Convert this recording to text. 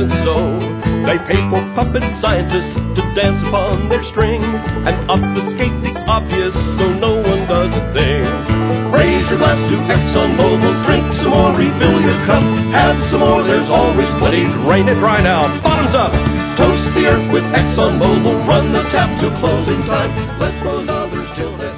isn't so. They pay for puppet scientists to dance upon their string and obfuscate the obvious so no one does a thing. Raise your glass to ExxonMobil, drink some more, refill your cup, have some more, there's always plenty. Drain it right out, bottoms up. Toast the earth with ExxonMobil, run the tap till closing time. Let those others till then.